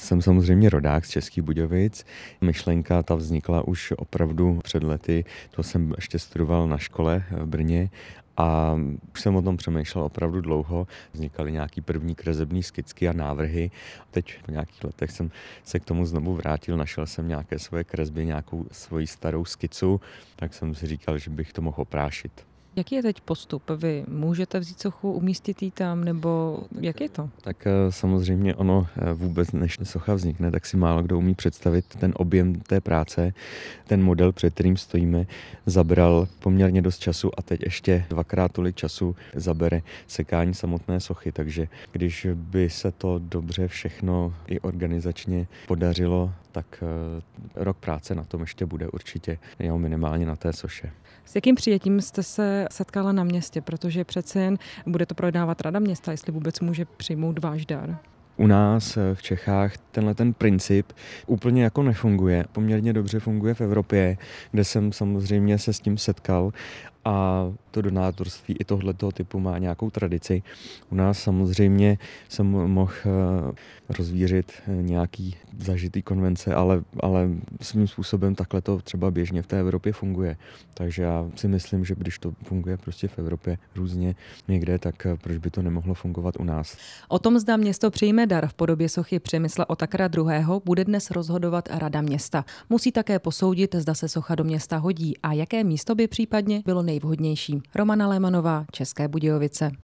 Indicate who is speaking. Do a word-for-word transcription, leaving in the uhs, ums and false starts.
Speaker 1: jsem samozřejmě rodák z Českých Budějovic. Myšlenka ta vznikla už opravdu před lety. To jsem ještě studoval na škole v Brně. A už jsem o tom přemýšlel opravdu dlouho. Vznikaly nějaký první kresební skicky a návrhy. Teď po nějakých letech jsem se k tomu znovu vrátil, našel jsem nějaké svoje kresby, nějakou svoji starou skicu, tak jsem si říkal, že bych to mohl oprášit.
Speaker 2: Jaký je teď postup? Vy můžete vzít sochu, umístit ji tam, nebo jak je to?
Speaker 1: Tak samozřejmě ono vůbec, než socha vznikne, tak si málo kdo umí představit ten objem té práce. Ten model, před kterým stojíme, zabral poměrně dost času a teď ještě dvakrát tolik času zabere sekání samotné sochy. Takže když by se to dobře všechno i organizačně podařilo, tak rok práce na tom ještě bude určitě, jo, minimálně na té soše.
Speaker 2: S jakým přijetím jste se setkala na městě? Protože přece jen bude to projednávat Rada města, jestli vůbec může přijmout váš dar.
Speaker 1: U nás v Čechách tenhle ten princip úplně jako nefunguje. Poměrně dobře funguje v Evropě, kde jsem samozřejmě se s tím setkal a to donátorství i tohletoho typu má nějakou tradici. U nás samozřejmě jsem mohl rozvířit nějaký zažitý konvence, ale, ale svým způsobem takhle to třeba běžně v té Evropě funguje. Takže já si myslím, že když to funguje prostě v Evropě různě někde, tak proč by to nemohlo fungovat u nás?
Speaker 2: O tom, zda město přijme dar v podobě sochy Přemysla Otakara druhého., bude dnes rozhodovat Rada města. Musí také posoudit, zda se socha do města hodí a jaké místo by případně bylo nejvhodnější. Romana Lémanová, České Budějovice.